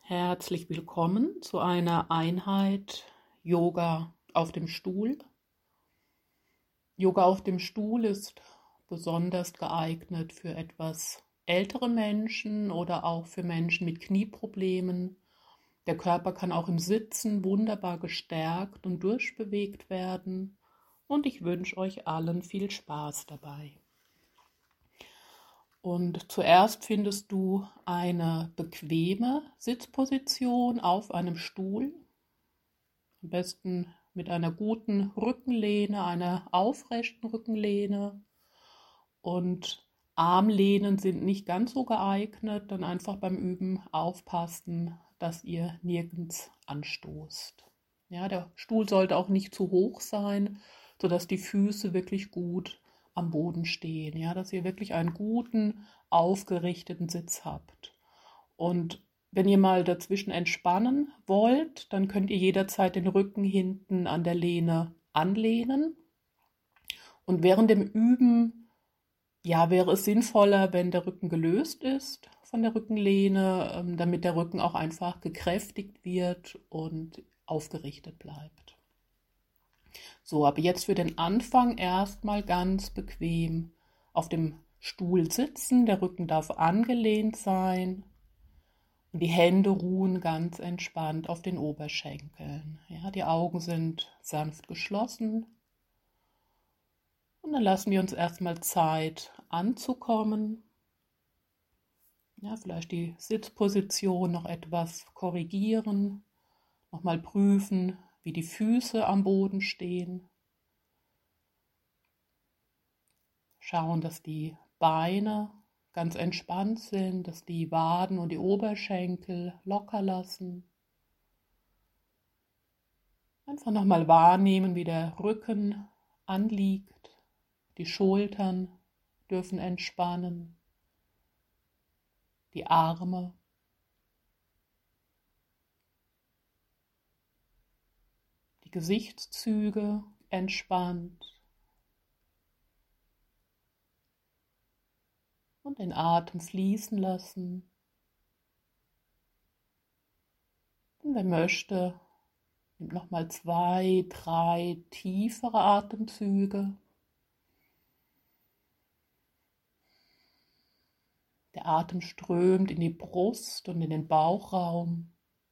Herzlich willkommen zu einer Einheit Yoga auf dem Stuhl. Yoga auf dem Stuhl ist besonders geeignet für etwas ältere Menschen oder auch für Menschen mit Knieproblemen. Der Körper kann auch im Sitzen wunderbar gestärkt und durchbewegt werden. Und ich wünsche euch allen viel Spaß dabei. Und zuerst findest du eine bequeme Sitzposition auf einem Stuhl, am besten mit einer guten Rückenlehne, einer aufrechten Rückenlehne. Und Armlehnen sind nicht ganz so geeignet, dann einfach beim Üben aufpassen, dass ihr nirgends anstoßt. Ja, der Stuhl sollte auch nicht zu hoch sein, sodass die Füße wirklich gut am Boden stehen, ja, dass ihr wirklich einen guten, aufgerichteten Sitz habt. Und wenn ihr mal dazwischen entspannen wollt, dann könnt ihr jederzeit den Rücken hinten an der Lehne anlehnen. Und während dem Üben, ja, wäre es sinnvoller, wenn der Rücken gelöst ist von der Rückenlehne, damit der Rücken auch einfach gekräftigt wird und aufgerichtet bleibt. So, aber jetzt für den Anfang erstmal ganz bequem auf dem Stuhl sitzen. Der Rücken darf angelehnt sein und die Hände ruhen ganz entspannt auf den Oberschenkeln. Ja, die Augen sind sanft geschlossen. Und dann lassen wir uns erstmal Zeit anzukommen. Ja, vielleicht die Sitzposition noch etwas korrigieren, nochmal prüfen, wie die Füße am Boden stehen. Schauen, dass die Beine ganz entspannt sind, dass die Waden und die Oberschenkel locker lassen. Einfach nochmal wahrnehmen, wie der Rücken anliegt. Die Schultern dürfen entspannen. Die Arme. Die Gesichtszüge entspannt. Und den Atem fließen lassen. Und wer möchte, nimmt nochmal 2, 3 tiefere Atemzüge. Der Atem strömt in die Brust und in den Bauchraum.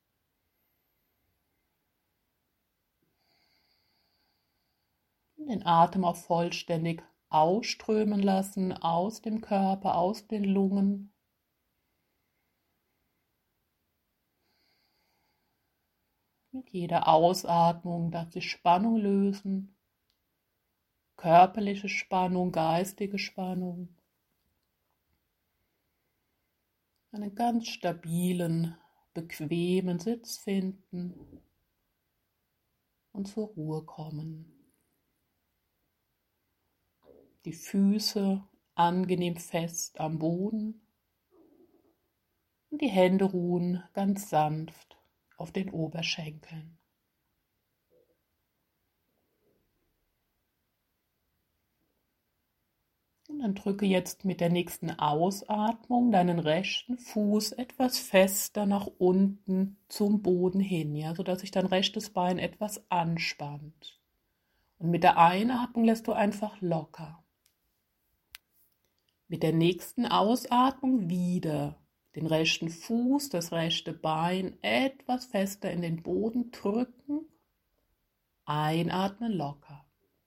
Und den Atem auch vollständig ausströmen lassen aus dem Körper, aus den Lungen. Mit jeder Ausatmung darf sich Spannung lösen. Körperliche Spannung, geistige Spannung. Einen ganz stabilen, bequemen Sitz finden und zur Ruhe kommen. Die Füße angenehm fest am Boden und die Hände ruhen ganz sanft auf den Oberschenkeln. Und dann drücke jetzt mit der nächsten Ausatmung deinen rechten Fuß etwas fester nach unten zum Boden hin, ja, sodass sich dein rechtes Bein etwas anspannt. Und mit der Einatmung lässt du einfach locker. Mit der nächsten Ausatmung wieder den rechten Fuß, das rechte Bein etwas fester in den Boden drücken. Einatmen locker.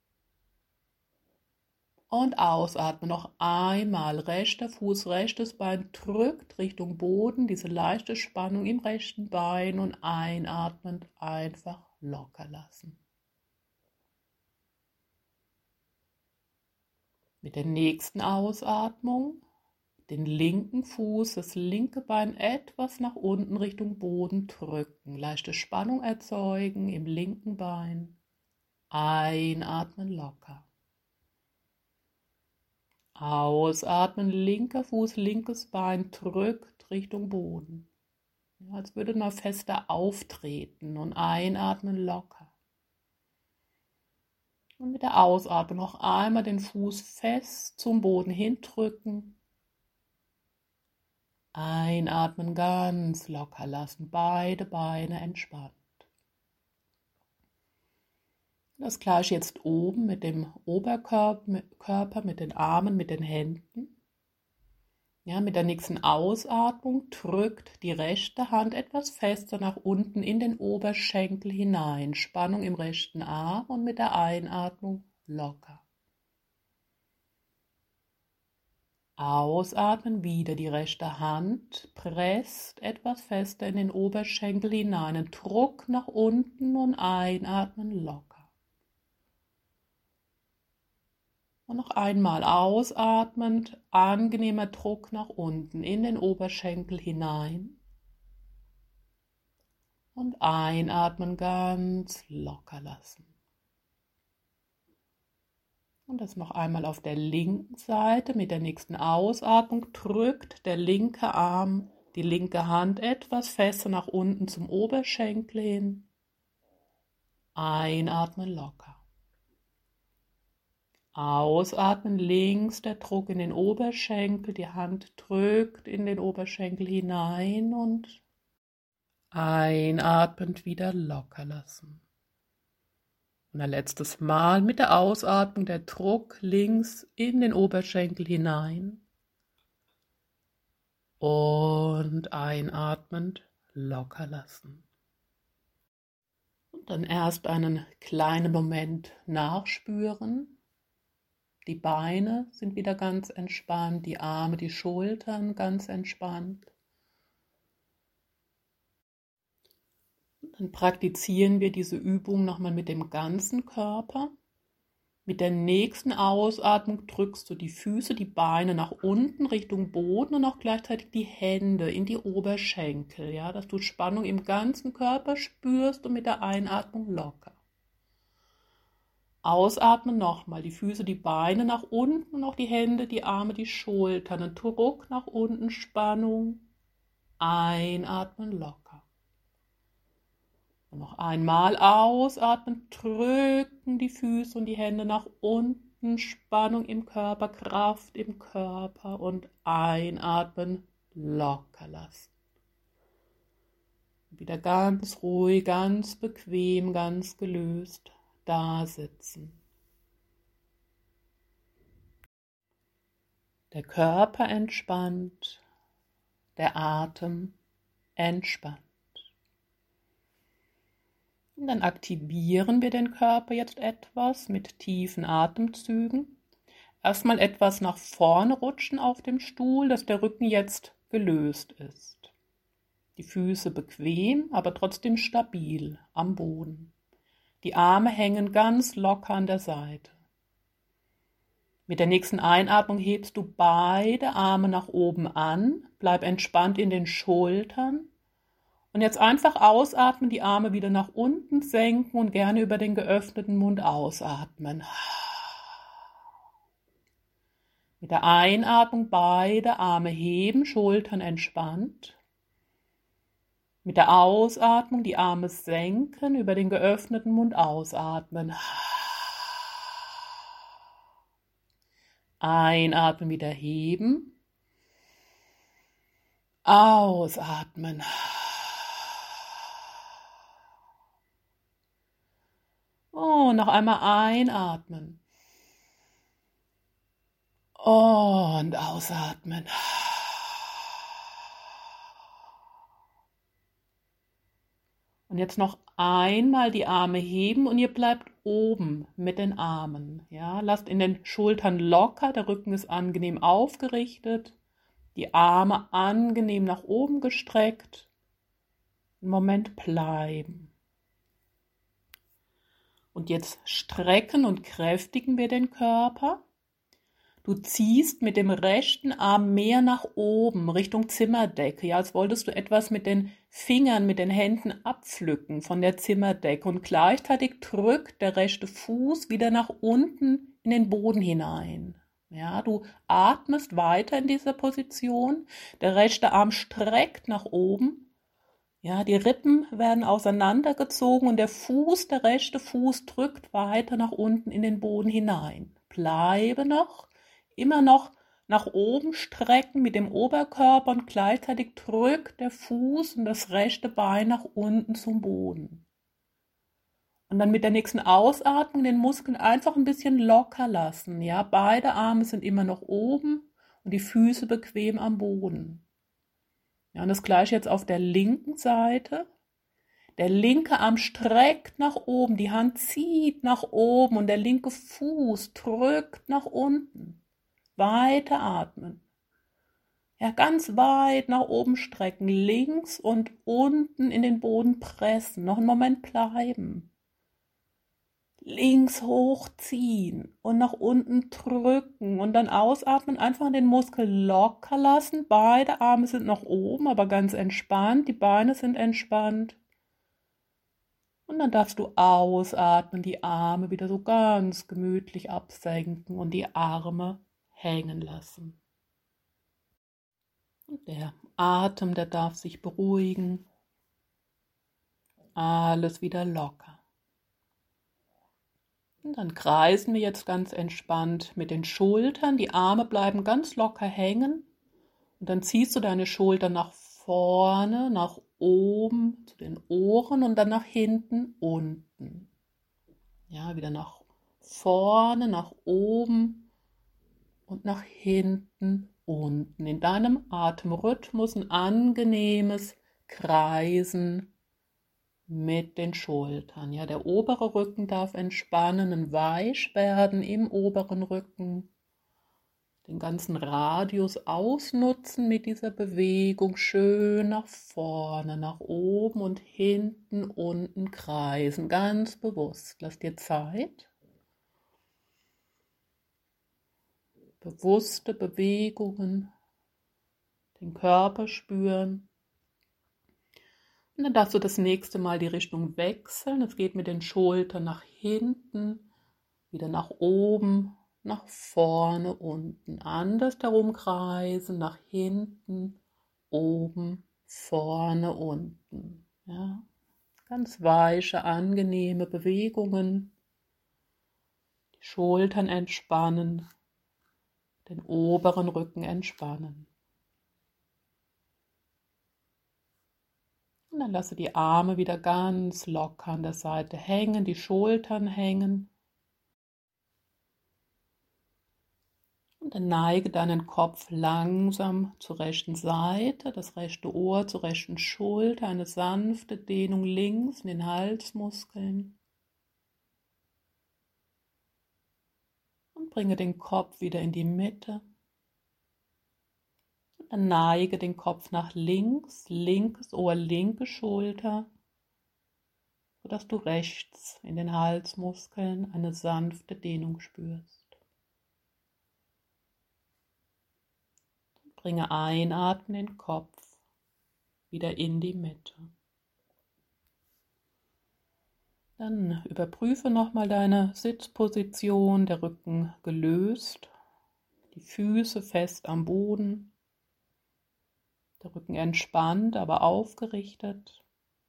Und ausatmen noch einmal. Rechter Fuß, rechtes Bein drückt Richtung Boden. Diese leichte Spannung im rechten Bein und einatmend einfach locker lassen. Mit der nächsten Ausatmung den linken Fuß, das linke Bein etwas nach unten Richtung Boden drücken. Leichte Spannung erzeugen im linken Bein. Einatmen locker. Ausatmen, linker Fuß, linkes Bein drückt Richtung Boden. Ja, als würde man fester auftreten und einatmen locker. Und mit der Ausatmung noch einmal den Fuß fest zum Boden hindrücken. Einatmen, ganz locker lassen, beide Beine entspannt. Das gleiche jetzt oben mit dem Oberkörper, mit den Armen, mit den Händen. Ja, mit der nächsten Ausatmung drückt die rechte Hand etwas fester nach unten in den Oberschenkel hinein. Spannung im rechten Arm und mit der Einatmung locker. Ausatmen, wieder die rechte Hand presst etwas fester in den Oberschenkel hinein. Ein Druck nach unten und einatmen locker. Und noch einmal ausatmend, angenehmer Druck nach unten in den Oberschenkel hinein. Und einatmen, ganz locker lassen. Und das noch einmal auf der linken Seite. Mit der nächsten Ausatmung drückt der linke Arm, die linke Hand etwas fester nach unten zum Oberschenkel hin. Einatmen locker. Ausatmen, links der Druck in den Oberschenkel, die Hand drückt in den Oberschenkel hinein und einatmend wieder locker lassen. Und ein letztes Mal mit der Ausatmung der Druck links in den Oberschenkel hinein und einatmend locker lassen. Und dann erst einen kleinen Moment nachspüren. Die Beine sind wieder ganz entspannt, die Arme, die Schultern ganz entspannt. Dann praktizieren wir diese Übung nochmal mit dem ganzen Körper. Mit der nächsten Ausatmung drückst du die Füße, die Beine nach unten Richtung Boden und auch gleichzeitig die Hände in die Oberschenkel, ja, dass du Spannung im ganzen Körper spürst und mit der Einatmung locker. Ausatmen nochmal, die Füße, die Beine nach unten und auch die Hände, die Arme, die Schultern. Ein Druck nach unten, Spannung. Einatmen, locker. Und noch einmal ausatmen, drücken die Füße und die Hände nach unten, Spannung im Körper, Kraft im Körper und einatmen, locker lassen. Wieder ganz ruhig, ganz bequem, ganz gelöst da sitzen. Der Körper entspannt, der Atem entspannt. Und dann aktivieren wir den Körper jetzt etwas mit tiefen Atemzügen. Erstmal etwas nach vorne rutschen auf dem Stuhl, dass der Rücken jetzt gelöst ist. Die Füße bequem, aber trotzdem stabil am Boden. Die Arme hängen ganz locker an der Seite. Mit der nächsten Einatmung hebst du beide Arme nach oben an, bleib entspannt in den Schultern und jetzt einfach ausatmen, die Arme wieder nach unten senken und gerne über den geöffneten Mund ausatmen. Mit der Einatmung beide Arme heben, Schultern entspannt. Mit der Ausatmung die Arme senken, über den geöffneten Mund ausatmen. Einatmen, wieder heben. Ausatmen. Oh, noch einmal einatmen. Und ausatmen. Und jetzt noch einmal die Arme heben und ihr bleibt oben mit den Armen. Ja, lasst in den Schultern locker, der Rücken ist angenehm aufgerichtet, die Arme angenehm nach oben gestreckt. Einen Moment bleiben. Und jetzt strecken und kräftigen wir den Körper. Du ziehst mit dem rechten Arm mehr nach oben, Richtung Zimmerdecke, ja, als wolltest du etwas mit den Fingern, mit den Händen abpflücken von der Zimmerdecke. Und gleichzeitig drückt der rechte Fuß wieder nach unten in den Boden hinein. Ja, du atmest weiter in dieser Position, der rechte Arm streckt nach oben. Ja, die Rippen werden auseinandergezogen und der rechte Fuß drückt weiter nach unten in den Boden hinein. Bleibe noch. Immer noch nach oben strecken mit dem Oberkörper und gleichzeitig drückt der Fuß und das rechte Bein nach unten zum Boden. Und dann mit der nächsten Ausatmung den Muskeln einfach ein bisschen locker lassen. Ja, beide Arme sind immer noch oben und die Füße bequem am Boden. Ja, und das gleiche jetzt auf der linken Seite. Der linke Arm streckt nach oben, die Hand zieht nach oben und der linke Fuß drückt nach unten. Weiter atmen. Ja, ganz weit nach oben strecken, links und unten in den Boden pressen. Noch einen Moment bleiben. Links hochziehen und nach unten drücken und dann ausatmen, einfach den Muskel locker lassen. Beide Arme sind noch oben, aber ganz entspannt. Die Beine sind entspannt. Und dann darfst du ausatmen, die Arme wieder so ganz gemütlich absenken und die Arme hängen lassen. Und der Atem, der darf sich beruhigen. Alles wieder locker. Und dann kreisen wir jetzt ganz entspannt mit den Schultern. Die Arme bleiben ganz locker hängen. Und dann ziehst du deine Schultern nach vorne, nach oben zu den Ohren und dann nach hinten, unten. Ja, wieder nach vorne, nach oben und nach hinten, unten. In deinem Atemrhythmus ein angenehmes Kreisen mit den Schultern. Ja, der obere Rücken darf entspannen und weich werden im oberen Rücken. Den ganzen Radius ausnutzen mit dieser Bewegung. Schön nach vorne, nach oben und hinten, unten kreisen. Ganz bewusst. Lass dir Zeit. Bewusste Bewegungen. Den Körper spüren. Und dann darfst du das nächste Mal die Richtung wechseln. Es geht mit den Schultern nach hinten, wieder nach oben, nach vorne, unten. Andersherum kreisen, nach hinten, oben, vorne, unten. Ja, ganz weiche, angenehme Bewegungen. Die Schultern entspannen, den oberen Rücken entspannen. Und dann lasse die Arme wieder ganz locker an der Seite hängen, die Schultern hängen. Und dann neige deinen Kopf langsam zur rechten Seite, das rechte Ohr zur rechten Schulter, eine sanfte Dehnung links in den Halsmuskeln. Und bringe den Kopf wieder in die Mitte. Dann neige den Kopf nach links, linkes Ohr, linke Schulter, sodass du rechts in den Halsmuskeln eine sanfte Dehnung spürst. Dann bringe einatmen den Kopf wieder in die Mitte. Dann überprüfe nochmal deine Sitzposition, der Rücken gelöst, die Füße fest am Boden. Der Rücken entspannt, aber aufgerichtet.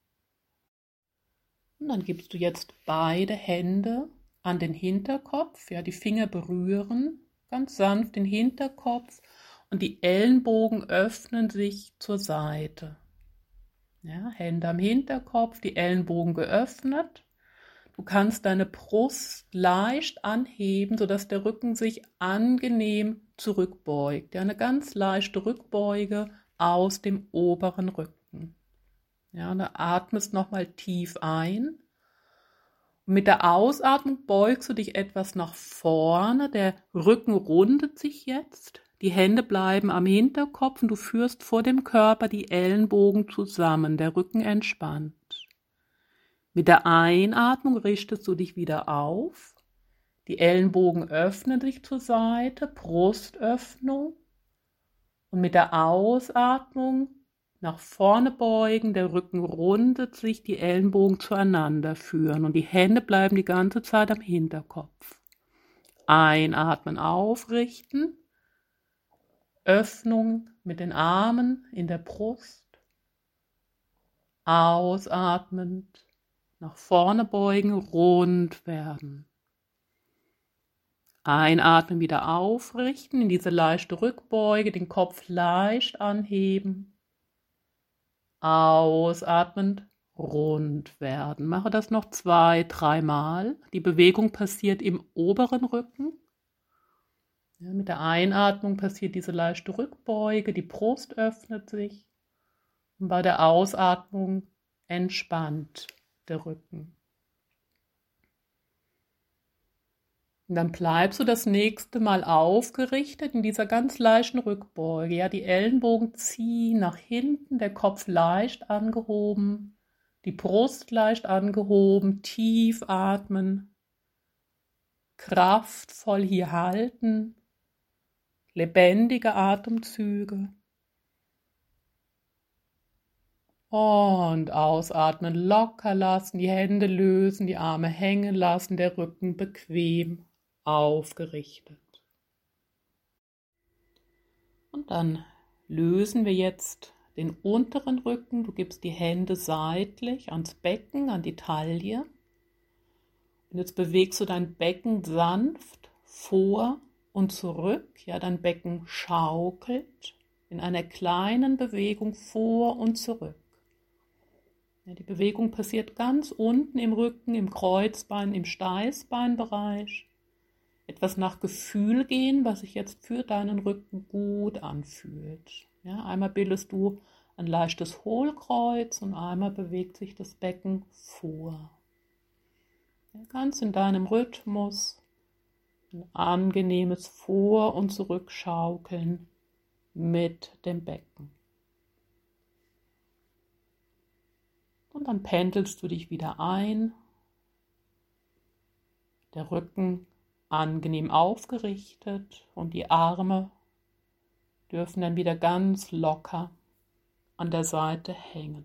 Und dann gibst du jetzt beide Hände an den Hinterkopf, ja, die Finger berühren ganz sanft den Hinterkopf und die Ellenbogen öffnen sich zur Seite. Ja, Hände am Hinterkopf, die Ellenbogen geöffnet. Du kannst deine Brust leicht anheben, sodass der Rücken sich angenehm zurückbeugt. Ja, eine ganz leichte Rückbeuge aus dem oberen Rücken. Ja, und da atmest nochmal tief ein. Und mit der Ausatmung beugst du dich etwas nach vorne. Der Rücken rundet sich jetzt. Die Hände bleiben am Hinterkopf und du führst vor dem Körper die Ellenbogen zusammen. Der Rücken entspannt. Mit der Einatmung richtest du dich wieder auf. Die Ellenbogen öffnen sich zur Seite, Brustöffnung. Und mit der Ausatmung nach vorne beugen, der Rücken rundet sich, die Ellenbogen zueinander führen und die Hände bleiben die ganze Zeit am Hinterkopf. Einatmen, aufrichten, Öffnung mit den Armen in der Brust, ausatmend, nach vorne beugen, rund werden. Einatmen, wieder aufrichten, in diese leichte Rückbeuge, den Kopf leicht anheben. Ausatmend rund werden. Mache das noch 2, 3 Mal. Die Bewegung passiert im oberen Rücken. Ja, mit der Einatmung passiert diese leichte Rückbeuge, die Brust öffnet sich. Und bei der Ausatmung entspannt der Rücken. Und dann bleibst du das nächste Mal aufgerichtet in dieser ganz leichten Rückbeuge. Ja, die Ellenbogen ziehen nach hinten, der Kopf leicht angehoben, die Brust leicht angehoben, tief atmen, kraftvoll hier halten, lebendige Atemzüge. Und ausatmen, locker lassen, die Hände lösen, die Arme hängen lassen, der Rücken bequem aufgerichtet. Und dann lösen wir jetzt den unteren Rücken. Du gibst die Hände seitlich ans Becken, an die Taille. Und jetzt bewegst du dein Becken sanft vor und zurück. Ja, dein Becken schaukelt in einer kleinen Bewegung vor und zurück. Ja, die Bewegung passiert ganz unten im Rücken, im Kreuzbein, im Steißbeinbereich. Etwas nach Gefühl gehen, was sich jetzt für deinen Rücken gut anfühlt. Ja, einmal bildest du ein leichtes Hohlkreuz und einmal bewegt sich das Becken vor. Ja, ganz in deinem Rhythmus ein angenehmes Vor- und Zurückschaukeln mit dem Becken. Und dann pendelst du dich wieder ein. Der Rücken angenehm aufgerichtet und die Arme dürfen dann wieder ganz locker an der Seite hängen.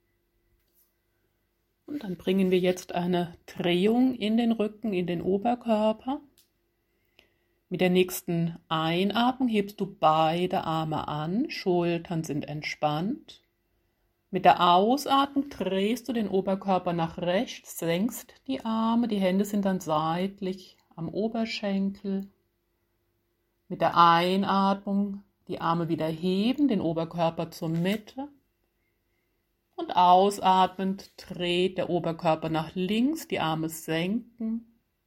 Und dann bringen wir jetzt eine Drehung in den Rücken, in den Oberkörper. Mit der nächsten Einatmung hebst du beide Arme an, Schultern sind entspannt. Mit der Ausatmung drehst du den Oberkörper nach rechts, senkst die Arme, die Hände sind dann seitlich am Oberschenkel. Mit der Einatmung die Arme wieder heben, den Oberkörper zur Mitte. Und ausatmend dreht der Oberkörper nach links, die Arme senken.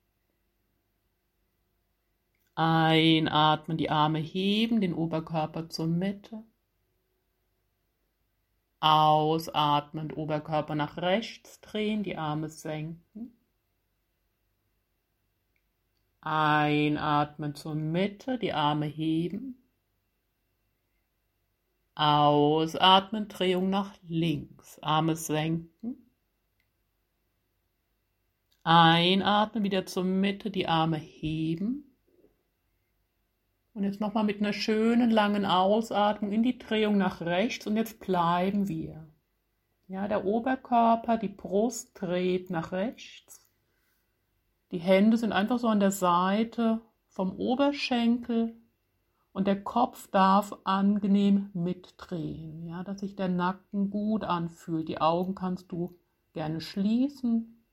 Einatmen, die Arme heben, den Oberkörper zur Mitte. Ausatmend, Oberkörper nach rechts drehen, die Arme senken. Einatmen zur Mitte, die Arme heben. Ausatmen, Drehung nach links, Arme senken. Einatmen, wieder zur Mitte, die Arme heben. Und jetzt nochmal mit einer schönen langen Ausatmung in die Drehung nach rechts und jetzt bleiben wir. Ja, der Oberkörper, die Brust dreht nach rechts. Die Hände sind einfach so an der Seite vom Oberschenkel und der Kopf darf angenehm mitdrehen, ja, dass sich der Nacken gut anfühlt. Die Augen kannst du gerne schließen.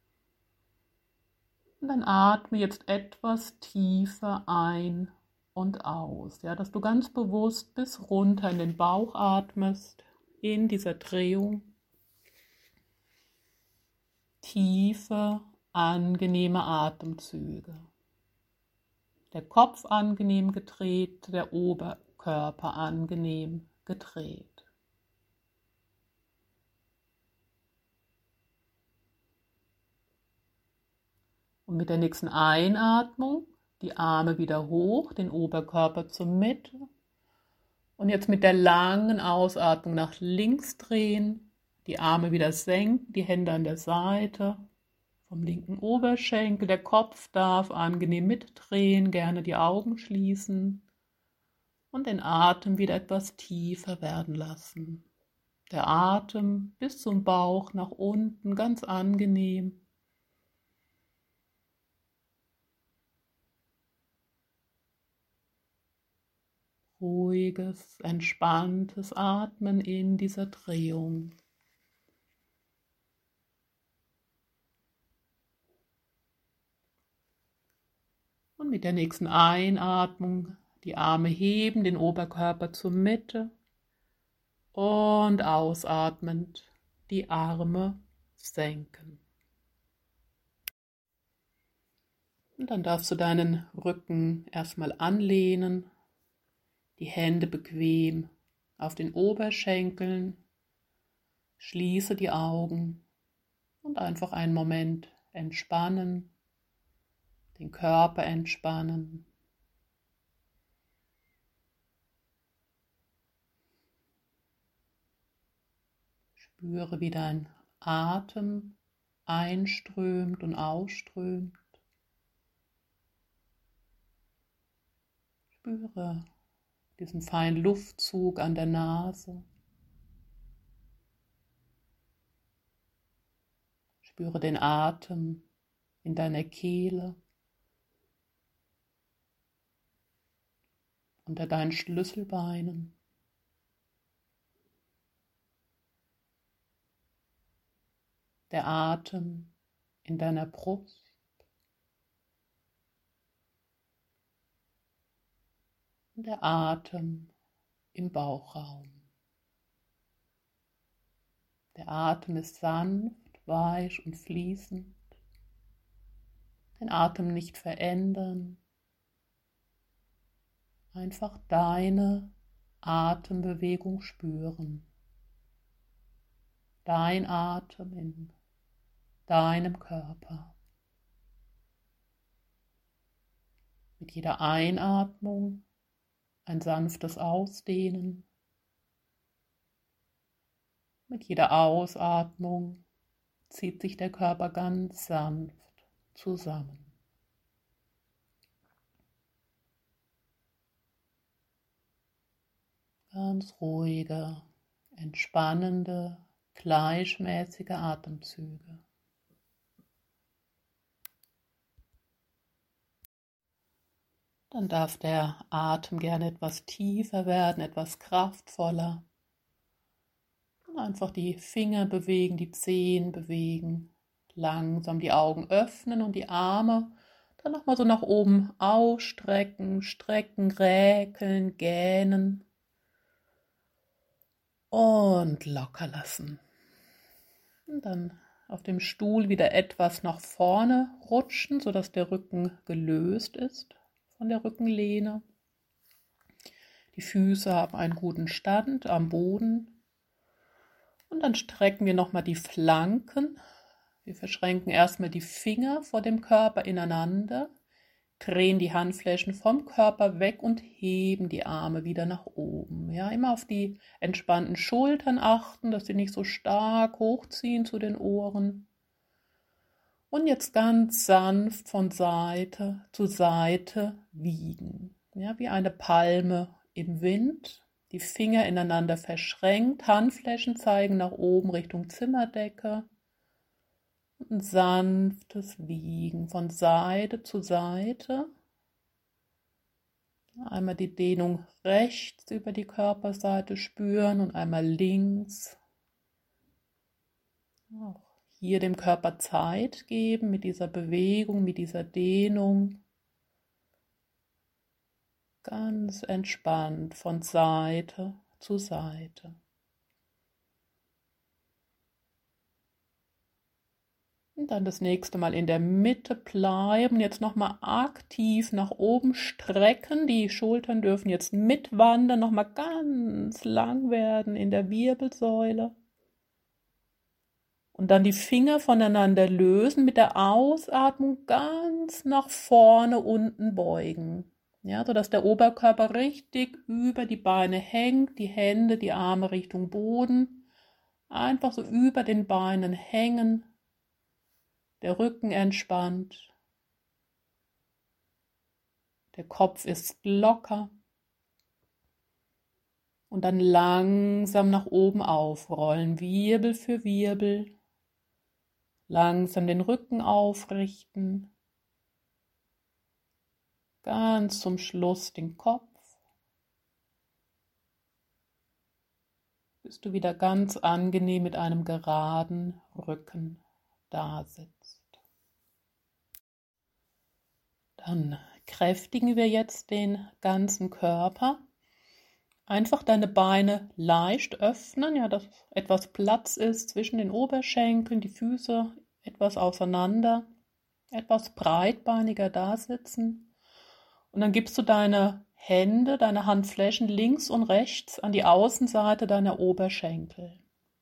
Und dann atme jetzt etwas tiefer ein und aus, ja, dass du ganz bewusst bis runter in den Bauch atmest, in dieser Drehung. Tiefe, angenehme Atemzüge. Der Kopf angenehm gedreht, der Oberkörper angenehm gedreht. Und mit der nächsten Einatmung die Arme wieder hoch, den Oberkörper zur Mitte. Und jetzt mit der langen Ausatmung nach links drehen, die Arme wieder senken, die Hände an der Seite, vom linken Oberschenkel. Der Kopf darf angenehm mitdrehen, gerne die Augen schließen und den Atem wieder etwas tiefer werden lassen. Der Atem bis zum Bauch nach unten, ganz angenehm. Ruhiges, entspanntes Atmen in dieser Drehung. Und mit der nächsten Einatmung die Arme heben, den Oberkörper zur Mitte und ausatmend die Arme senken. Und dann darfst du deinen Rücken erstmal anlehnen, die Hände bequem auf den Oberschenkeln, schließe die Augen und einfach einen Moment entspannen, den Körper entspannen. Spüre, wie dein Atem einströmt und ausströmt. Spüre diesen feinen Luftzug an der Nase. Spüre den Atem in deiner Kehle, unter deinen Schlüsselbeinen. Der Atem in deiner Brust. Und der Atem im Bauchraum. Der Atem ist sanft, weich und fließend. Den Atem nicht verändern. Einfach deine Atembewegung spüren. Dein Atem in deinem Körper. Mit jeder Einatmung ein sanftes Ausdehnen. Mit jeder Ausatmung zieht sich der Körper ganz sanft zusammen. Ganz ruhige, entspannende, gleichmäßige Atemzüge. Dann darf der Atem gerne etwas tiefer werden, etwas kraftvoller. Und einfach die Finger bewegen, die Zehen bewegen. Langsam die Augen öffnen und die Arme dann nochmal so nach oben ausstrecken, strecken, räkeln, gähnen. Und locker lassen. Und dann auf dem Stuhl wieder etwas nach vorne rutschen, sodass der Rücken gelöst ist von der Rückenlehne. Die Füße haben einen guten Stand am Boden. Und dann strecken wir nochmal die Flanken. Wir verschränken erstmal die Finger vor dem Körper ineinander, drehen die Handflächen vom Körper weg und heben die Arme wieder nach oben. Ja, immer auf die entspannten Schultern achten, dass sie nicht so stark hochziehen zu den Ohren. Und jetzt ganz sanft von Seite zu Seite wiegen. Ja, wie eine Palme im Wind. Die Finger ineinander verschränkt, Handflächen zeigen nach oben Richtung Zimmerdecke. Und ein sanftes Wiegen von Seite zu Seite. Einmal die Dehnung rechts über die Körperseite spüren und einmal links. Auch hier dem Körper Zeit geben mit dieser Bewegung, mit dieser Dehnung. Ganz entspannt von Seite zu Seite. Und dann das nächste Mal in der Mitte bleiben. Jetzt nochmal aktiv nach oben strecken. Die Schultern dürfen jetzt mitwandern, nochmal ganz lang werden in der Wirbelsäule. Und dann die Finger voneinander lösen, mit der Ausatmung ganz nach vorne unten beugen. Ja, sodass der Oberkörper richtig über die Beine hängt, die Hände, die Arme Richtung Boden. Einfach so über den Beinen hängen. Der Rücken entspannt, der Kopf ist locker und dann langsam nach oben aufrollen, Wirbel für Wirbel, langsam den Rücken aufrichten, ganz zum Schluss den Kopf, bis du wieder ganz angenehm mit einem geraden Rücken da sitzt. Dann kräftigen wir jetzt den ganzen Körper. Einfach deine Beine leicht öffnen, ja, dass etwas Platz ist zwischen den Oberschenkeln, die Füße etwas auseinander, etwas breitbeiniger da sitzen. Und dann gibst du deine Hände, deine Handflächen links und rechts an die Außenseite deiner Oberschenkel.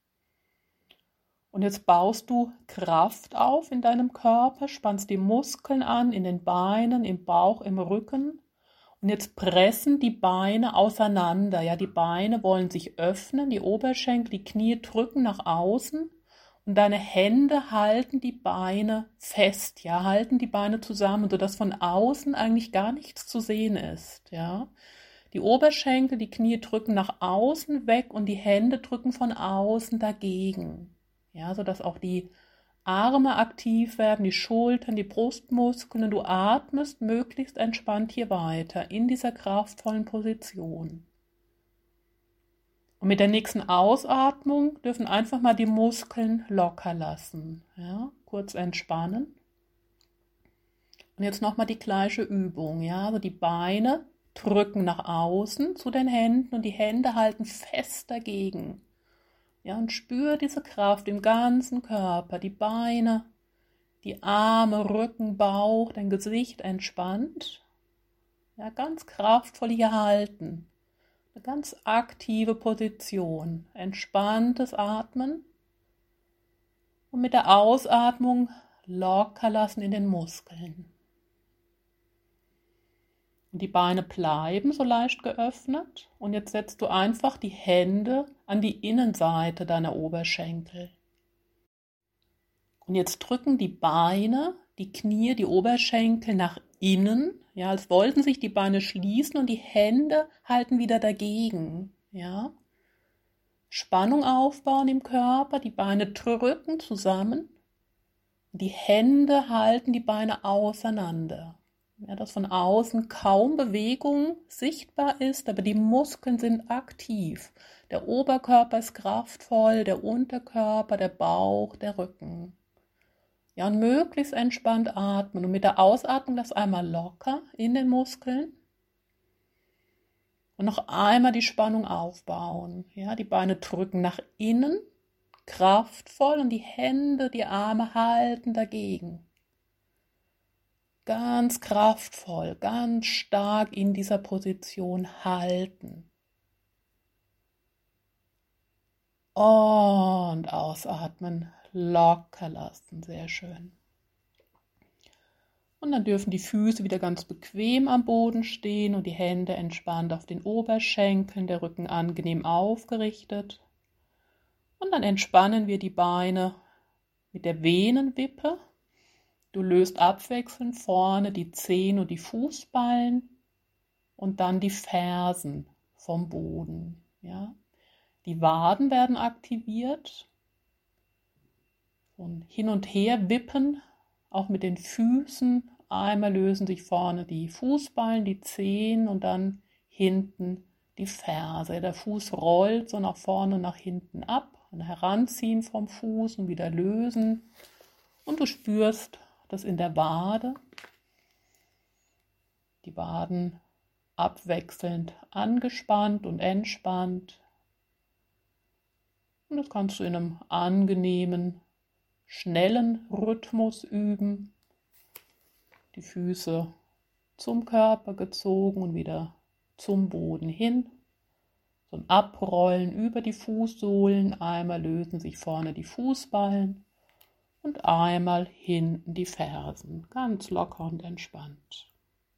Und jetzt baust du Kraft auf in deinem Körper, spannst die Muskeln an, in den Beinen, im Bauch, im Rücken. Und jetzt pressen die Beine auseinander. Ja, die Beine wollen sich öffnen, die Oberschenkel, die Knie drücken nach außen. Und deine Hände halten die Beine fest, ja, halten die Beine zusammen, sodass von außen eigentlich gar nichts zu sehen ist, ja. Die Oberschenkel, die Knie drücken nach außen weg und die Hände drücken von außen dagegen, ja, sodass auch die Arme aktiv werden, die Schultern, die Brustmuskeln und du atmest möglichst entspannt hier weiter in dieser kraftvollen Position. Und mit der nächsten Ausatmung dürfen einfach mal die Muskeln locker lassen. Ja, kurz entspannen. Und jetzt nochmal die gleiche Übung. Ja, also die Beine drücken nach außen zu den Händen und die Hände halten fest dagegen. Ja, und spür diese Kraft im ganzen Körper. Die Beine, die Arme, Rücken, Bauch, dein Gesicht entspannt. Ja, ganz kraftvoll hier halten. Eine ganz aktive Position, entspanntes Atmen und mit der Ausatmung locker lassen in den Muskeln. Und die Beine bleiben so leicht geöffnet und jetzt setzt du einfach die Hände an die Innenseite deiner Oberschenkel. Und jetzt drücken die Beine, die Knie, die Oberschenkel nach innen, ja, als wollten sich die Beine schließen und die Hände halten wieder dagegen, ja. Spannung aufbauen im Körper, die Beine drücken zusammen, die Hände halten die Beine auseinander. Ja, dass von außen kaum Bewegung sichtbar ist, aber die Muskeln sind aktiv. Der Oberkörper ist kraftvoll, der Unterkörper, der Bauch, der Rücken. Ja, und möglichst entspannt atmen und mit der Ausatmung das einmal locker in den Muskeln und noch einmal die Spannung aufbauen. Ja, die Beine drücken nach innen, kraftvoll und die Hände, die Arme halten dagegen. Ganz kraftvoll, ganz stark in dieser Position halten. Und ausatmen. Locker lassen, sehr schön. Und dann dürfen die Füße wieder ganz bequem am Boden stehen und die Hände entspannt auf den Oberschenkeln, der Rücken angenehm aufgerichtet. Und dann entspannen wir die Beine mit der Venenwippe. Du löst abwechselnd vorne die Zehen und die Fußballen und dann die Fersen vom Boden. Ja. Die Waden werden aktiviert. Und hin und her wippen, auch mit den Füßen. Einmal lösen sich vorne die Fußballen, die Zehen und dann hinten die Ferse. Der Fuß rollt so nach vorne und nach hinten ab. Und heranziehen vom Fuß und wieder lösen. Und du spürst das in der Wade. Die Waden abwechselnd angespannt und entspannt. Und das kannst du in einem angenehmen, schnellen Rhythmus üben. Die Füße zum Körper gezogen und wieder zum Boden hin. So ein Abrollen über die Fußsohlen. Einmal lösen sich vorne die Fußballen und einmal hinten die Fersen. Ganz locker und entspannt.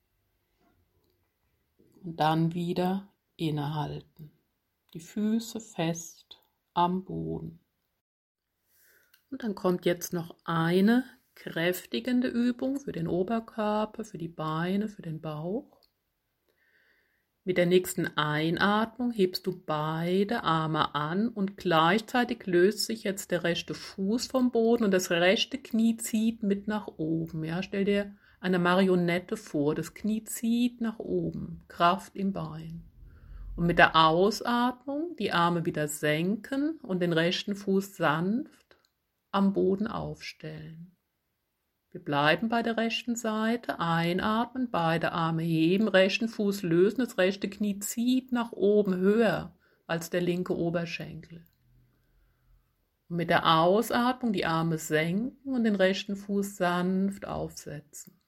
Und dann wieder innehalten. Die Füße fest am Boden. Und dann kommt jetzt noch eine kräftigende Übung für den Oberkörper, für die Beine, für den Bauch. Mit der nächsten Einatmung hebst du beide Arme an und gleichzeitig löst sich jetzt der rechte Fuß vom Boden und das rechte Knie zieht mit nach oben. Ja, stell dir eine Marionette vor, das Knie zieht nach oben, Kraft im Bein. Und mit der Ausatmung die Arme wieder senken und den rechten Fuß sanft am Boden aufstellen. Wir bleiben bei der rechten Seite, einatmen, beide Arme heben, rechten Fuß lösen, das rechte Knie zieht nach oben höher als der linke Oberschenkel. Und mit der Ausatmung die Arme senken und den rechten Fuß sanft aufsetzen.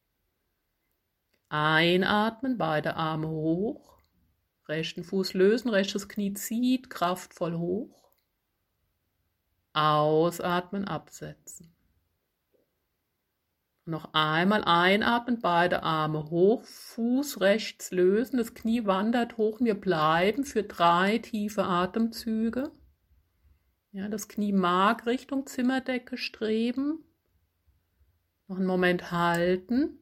Einatmen, beide Arme hoch, rechten Fuß lösen, rechtes Knie zieht kraftvoll hoch. Ausatmen, absetzen. Noch einmal einatmen, beide Arme hoch, Fuß rechts lösen, das Knie wandert hoch und wir bleiben für 3 tiefe Atemzüge. Ja, das Knie mag Richtung Zimmerdecke streben. Noch einen Moment halten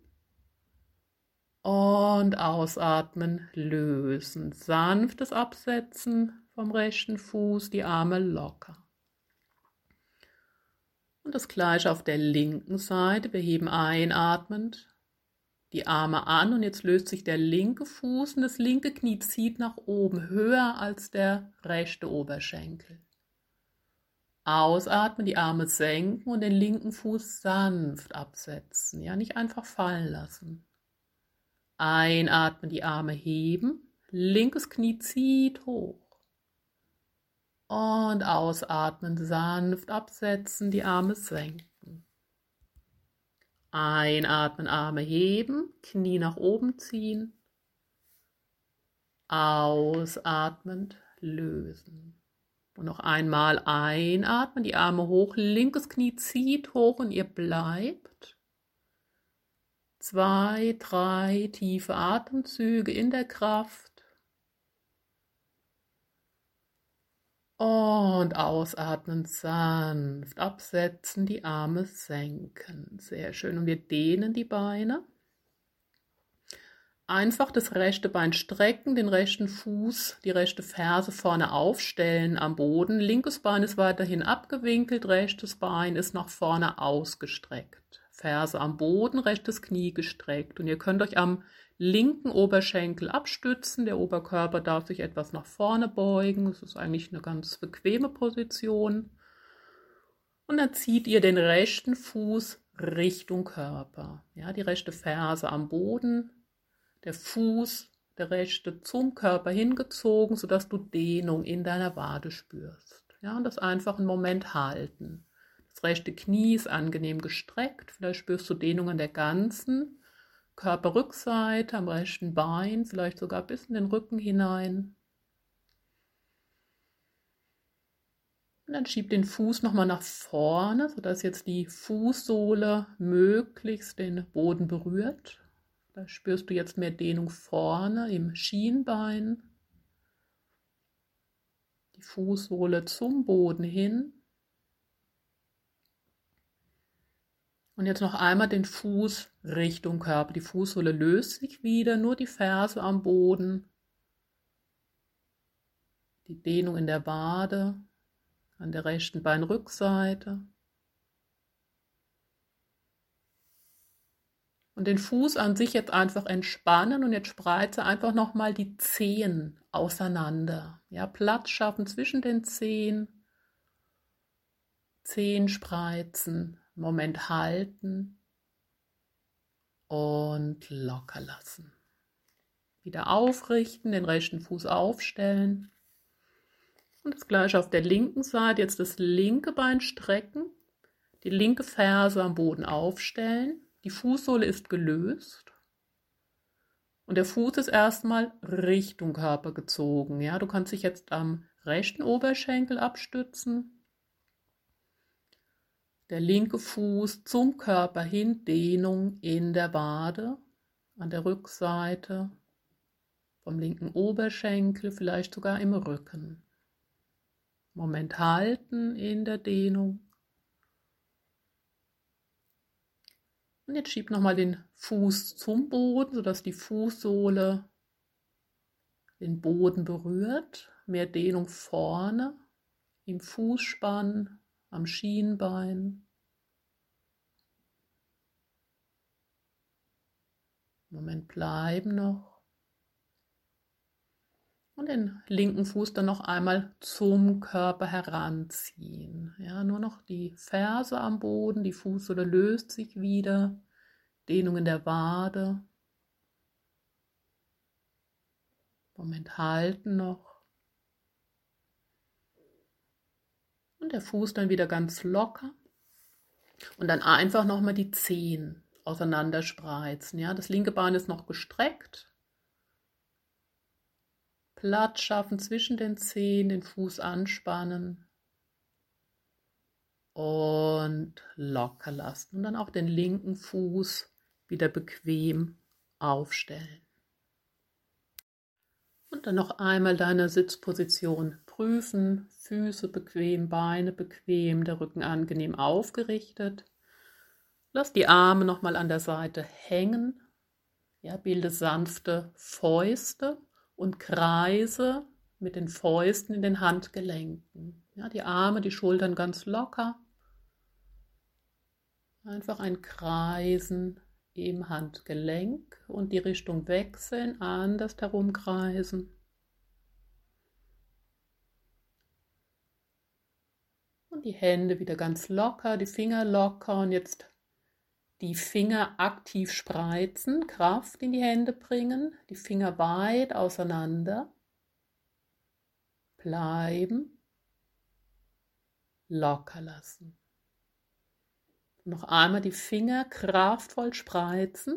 und ausatmen, lösen. Sanftes Absetzen vom rechten Fuß, die Arme locker. Und das gleiche auf der linken Seite. Wir heben einatmend die Arme an und jetzt löst sich der linke Fuß und das linke Knie zieht nach oben, höher als der rechte Oberschenkel. Ausatmen, die Arme senken und den linken Fuß sanft absetzen. Ja, nicht einfach fallen lassen. Einatmen, die Arme heben, linkes Knie zieht hoch. Und ausatmen, sanft absetzen, die Arme senken. Einatmen, Arme heben, Knie nach oben ziehen. Ausatmend lösen. Und noch einmal einatmen, die Arme hoch, linkes Knie zieht hoch und ihr bleibt. 2, 3 tiefe Atemzüge in der Kraft. Und ausatmen, sanft absetzen, die Arme senken. Sehr schön. Und wir dehnen die Beine. Einfach das rechte Bein strecken, den rechten Fuß, die rechte Ferse vorne aufstellen am Boden. Linkes Bein ist weiterhin abgewinkelt, rechtes Bein ist nach vorne ausgestreckt. Ferse am Boden, rechtes Knie gestreckt. Und ihr könnt euch am linken Oberschenkel abstützen. Der Oberkörper darf sich etwas nach vorne beugen. Das ist eigentlich eine ganz bequeme Position. Und dann zieht ihr den rechten Fuß Richtung Körper. Ja, die rechte Ferse am Boden, der Fuß, der rechte zum Körper hingezogen, sodass du Dehnung in deiner Wade spürst. Ja, und das einfach einen Moment halten. Das rechte Knie ist angenehm gestreckt. Vielleicht spürst du Dehnung an der ganzen Körperrückseite, am rechten Bein, vielleicht sogar bis in den Rücken hinein. Und dann schieb den Fuß nochmal nach vorne, sodass jetzt die Fußsohle möglichst den Boden berührt. Da spürst du jetzt mehr Dehnung vorne im Schienbein. Die Fußsohle zum Boden hin. Und jetzt noch einmal den Fuß Richtung Körper. Die Fußsohle löst sich wieder, nur die Ferse am Boden. Die Dehnung in der Wade, an der rechten Beinrückseite. Und den Fuß an sich jetzt einfach entspannen und jetzt spreize einfach nochmal die Zehen auseinander. Ja, Platz schaffen zwischen den Zehen. Zehen spreizen. Moment halten und locker lassen. Wieder aufrichten, den rechten Fuß aufstellen. Und das gleiche auf der linken Seite. Jetzt das linke Bein strecken, die linke Ferse am Boden aufstellen. Die Fußsohle ist gelöst. Und der Fuß ist erstmal Richtung Körper gezogen. Ja, du kannst dich jetzt am rechten Oberschenkel abstützen. Der linke Fuß zum Körper hin, Dehnung in der Wade, an der Rückseite, vom linken Oberschenkel, vielleicht sogar im Rücken. Moment halten in der Dehnung. Und jetzt schieb nochmal den Fuß zum Boden, sodass die Fußsohle den Boden berührt. Mehr Dehnung vorne, im Fußspann, am Schienbein. Moment bleiben noch. Und den linken Fuß dann noch einmal zum Körper heranziehen. Ja, nur noch die Ferse am Boden, die Fußsohle löst sich wieder. Dehnung in der Wade. Moment halten noch. Und der Fuß dann wieder ganz locker. Und dann einfach nochmal die Zehen auseinanderspreizen. Ja, das linke Bein ist noch gestreckt. Platz schaffen zwischen den Zehen, den Fuß anspannen. Und locker lassen. Und dann auch den linken Fuß wieder bequem aufstellen. Und dann noch einmal deine Sitzposition prüfen. Füße bequem, Beine bequem, der Rücken angenehm aufgerichtet. Lass die Arme nochmal an der Seite hängen. Ja, bilde sanfte Fäuste und Kreise mit den Fäusten in den Handgelenken. Ja, die Arme, die Schultern ganz locker. Einfach ein Kreisen im Handgelenk und die Richtung wechseln, anders herumkreisen. Und die Hände wieder ganz locker, die Finger locker und jetzt die Finger aktiv spreizen, Kraft in die Hände bringen, die Finger weit auseinander, bleiben, locker lassen. Noch einmal die Finger kraftvoll spreizen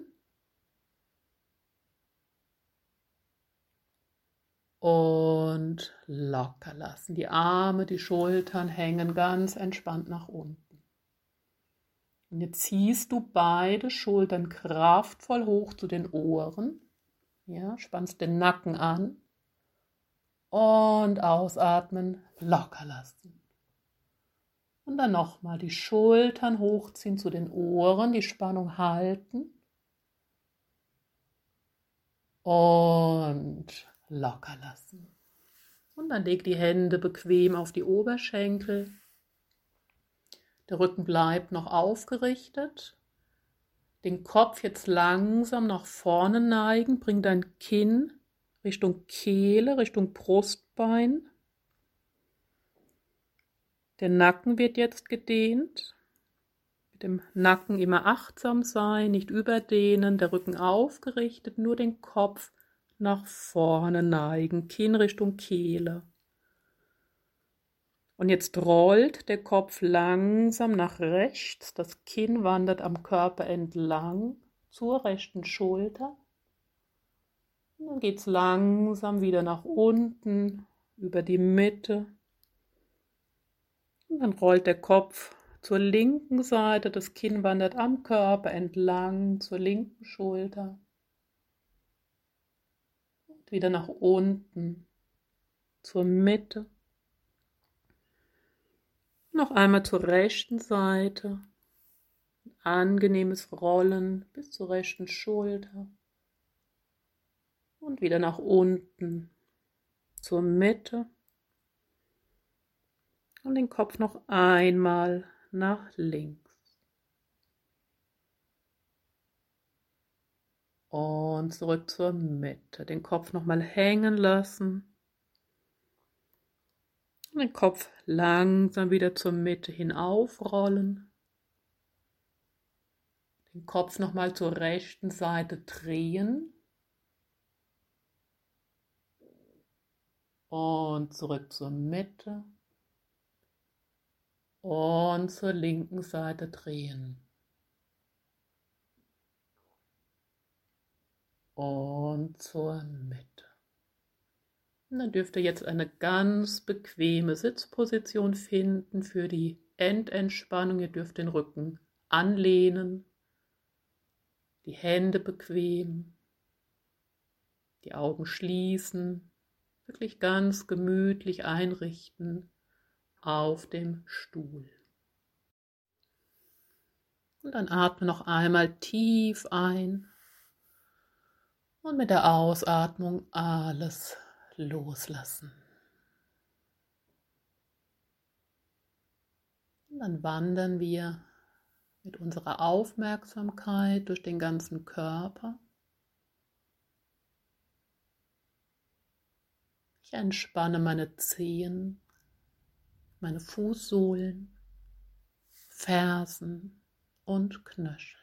und locker lassen. Die Arme, die Schultern hängen ganz entspannt nach unten. Und jetzt ziehst du beide Schultern kraftvoll hoch zu den Ohren. Ja, spannst den Nacken an und ausatmen, locker lassen. Und dann nochmal die Schultern hochziehen zu den Ohren, die Spannung halten und locker lassen. Und dann leg die Hände bequem auf die Oberschenkel. Der Rücken bleibt noch aufgerichtet. Den Kopf jetzt langsam nach vorne neigen, bring dein Kinn Richtung Kehle, Richtung Brustbein. Der Nacken wird jetzt gedehnt. Mit dem Nacken immer achtsam sein, nicht überdehnen, der Rücken aufgerichtet, nur den Kopf nach vorne neigen, Kinn Richtung Kehle. Und jetzt rollt der Kopf langsam nach rechts, das Kinn wandert am Körper entlang zur rechten Schulter. Und dann geht es langsam wieder nach unten, über die Mitte. Und dann rollt der Kopf zur linken Seite, das Kinn wandert am Körper entlang zur linken Schulter. Und wieder nach unten, zur Mitte. Noch einmal zur rechten Seite. Angenehmes Rollen bis zur rechten Schulter. Und wieder nach unten, zur Mitte. Und den Kopf noch einmal nach links. Und zurück zur Mitte. Den Kopf nochmal hängen lassen. Und den Kopf langsam wieder zur Mitte hin aufrollen. Den Kopf nochmal zur rechten Seite drehen. Und zurück zur Mitte. Und zur linken Seite drehen. Und zur Mitte. Und dann dürft ihr jetzt eine ganz bequeme Sitzposition finden für die Endentspannung. Ihr dürft den Rücken anlehnen, die Hände bequem, die Augen schließen, wirklich ganz gemütlich einrichten auf dem Stuhl. Und dann atme noch einmal tief ein und mit der Ausatmung alles loslassen. Und dann wandern wir mit unserer Aufmerksamkeit durch den ganzen Körper. Ich entspanne meine Zehen, meine Fußsohlen, Fersen und Knöchel.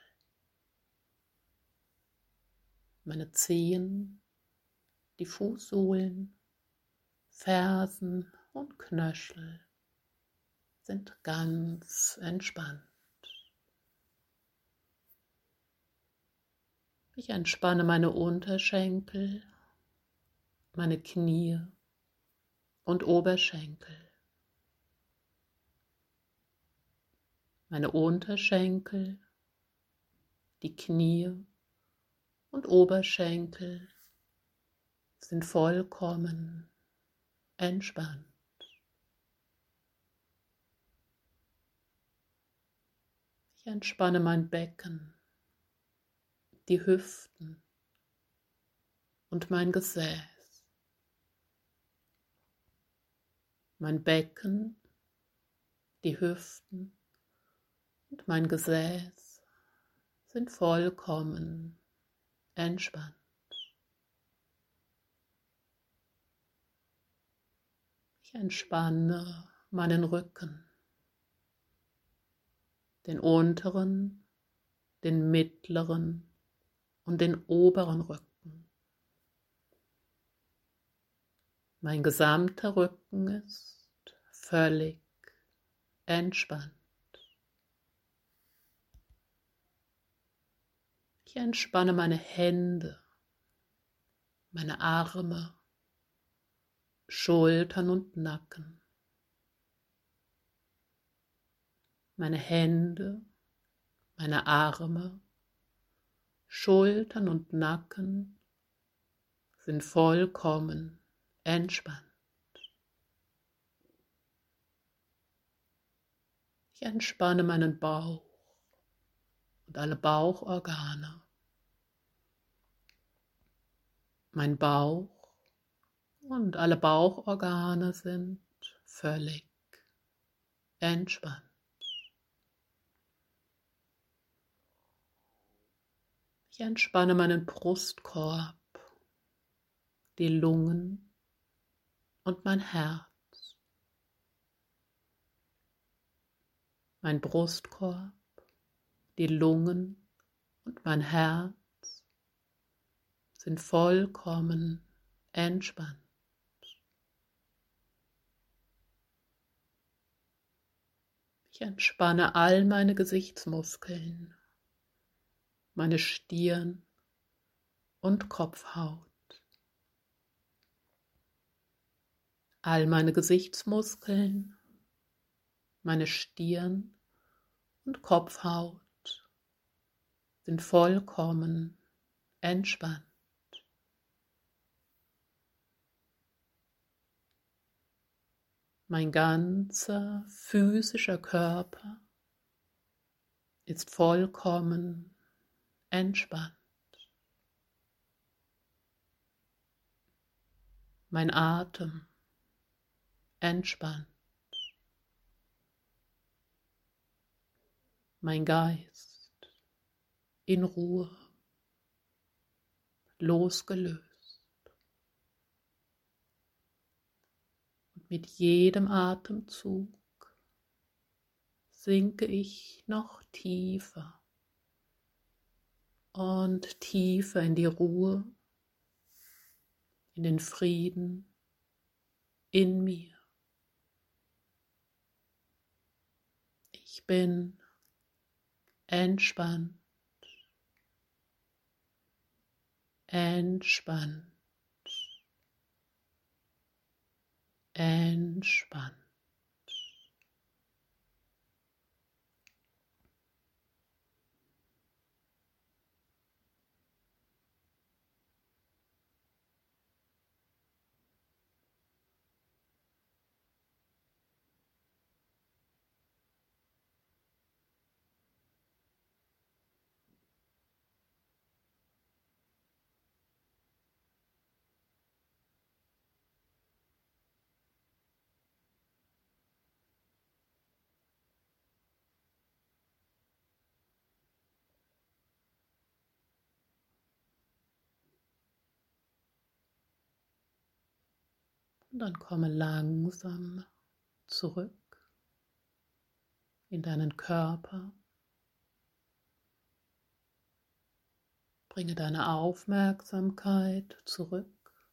Meine Zehen, die Fußsohlen, Fersen und Knöchel sind ganz entspannt. Ich entspanne meine Unterschenkel, meine Knie und Oberschenkel. Meine Unterschenkel, die Knie und Oberschenkel sind vollkommen entspannt. Ich entspanne mein Becken, die Hüften und mein Gesäß. Mein Becken, die Hüften und mein Gesäß sind vollkommen entspannt. Ich entspanne meinen Rücken, den unteren, den mittleren und den oberen Rücken. Mein gesamter Rücken ist völlig entspannt. Ich entspanne meine Hände, meine Arme, Schultern und Nacken. Meine Hände, meine Arme, Schultern und Nacken sind vollkommen entspannt. Ich entspanne meinen Bauch und alle Bauchorgane. Mein Bauch und alle Bauchorgane sind völlig entspannt. Ich entspanne meinen Brustkorb, die Lungen und mein Herz. Mein Brustkorb, die Lungen und mein Herz sind vollkommen entspannt. Ich entspanne all meine Gesichtsmuskeln, meine Stirn und Kopfhaut. All meine Gesichtsmuskeln, meine Stirn und Kopfhaut sind vollkommen entspannt. Mein ganzer physischer Körper ist vollkommen entspannt. Mein Atem entspannt. Mein Geist in Ruhe, losgelöst. Und mit jedem Atemzug sinke ich noch tiefer und tiefer in die Ruhe, in den Frieden in mir. Ich bin entspannt, entspannt, entspannt. Und dann komme langsam zurück in deinen Körper. Bringe deine Aufmerksamkeit zurück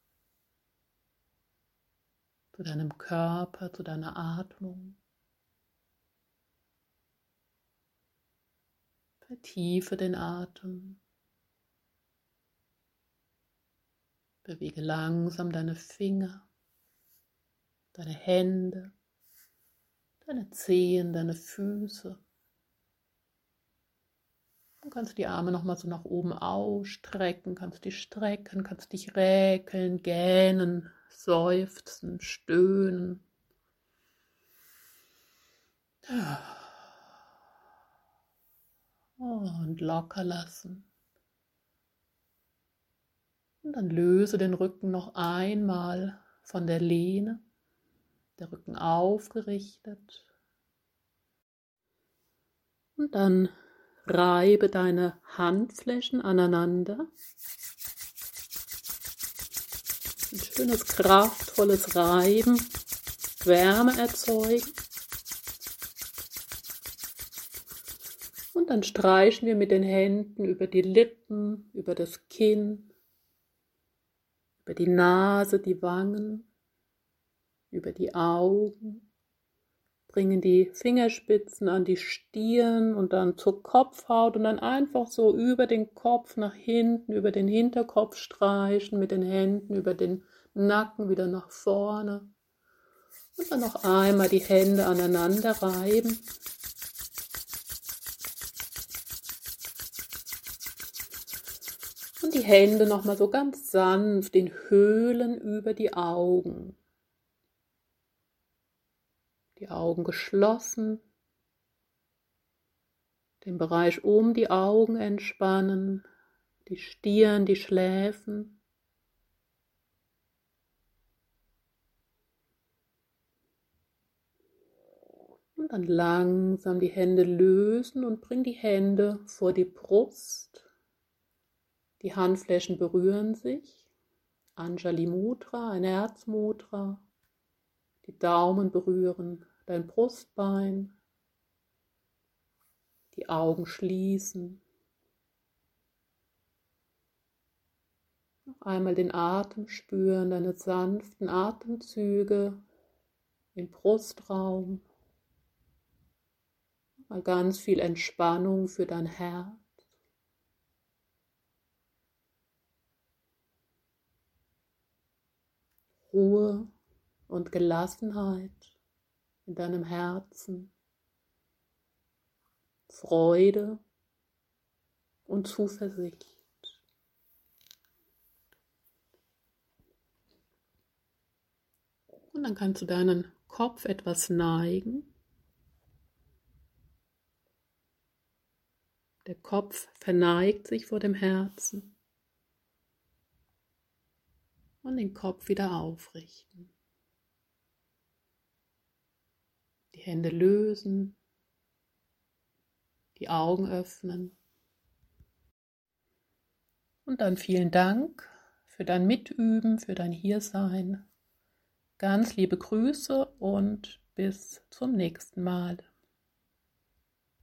zu deinem Körper, zu deiner Atmung. Vertiefe den Atem. Bewege langsam deine Finger, deine Hände, deine Zehen, deine Füße. Du kannst die Arme nochmal so nach oben ausstrecken, kannst die strecken, kannst dich räkeln, gähnen, seufzen, stöhnen. Und locker lassen. Und dann löse den Rücken noch einmal von der Lehne, der Rücken aufgerichtet. Und dann reibe deine Handflächen aneinander. Ein schönes, kraftvolles Reiben, Wärme erzeugen. Und dann streichen wir mit den Händen über die Lippen, über das Kinn, über die Nase, die Wangen, über die Augen. Bringen die Fingerspitzen an die Stirn und dann zur Kopfhaut und dann einfach so über den Kopf nach hinten, über den Hinterkopf streichen, mit den Händen über den Nacken wieder nach vorne. Und dann noch einmal die Hände aneinander reiben. Und die Hände nochmal so ganz sanft in Höhlen über die Augen. Die Augen geschlossen, den Bereich um die Augen entspannen, die Stirn, die Schläfen. Und dann langsam die Hände lösen und bring die Hände vor die Brust. Die Handflächen berühren sich. Anjali Mudra, ein Herzmudra. Die Daumen berühren dein Brustbein. Die Augen schließen. Noch einmal den Atem spüren, deine sanften Atemzüge im Brustraum. Mal ganz viel Entspannung für dein Herz. Ruhe und Gelassenheit in deinem Herzen, Freude und Zuversicht. Und dann kannst du deinen Kopf etwas neigen. Der Kopf verneigt sich vor dem Herzen. Und den Kopf wieder aufrichten. Die Hände lösen, die Augen öffnen. Und dann vielen Dank für dein Mitüben, für dein Hiersein. Ganz liebe Grüße und bis zum nächsten Mal.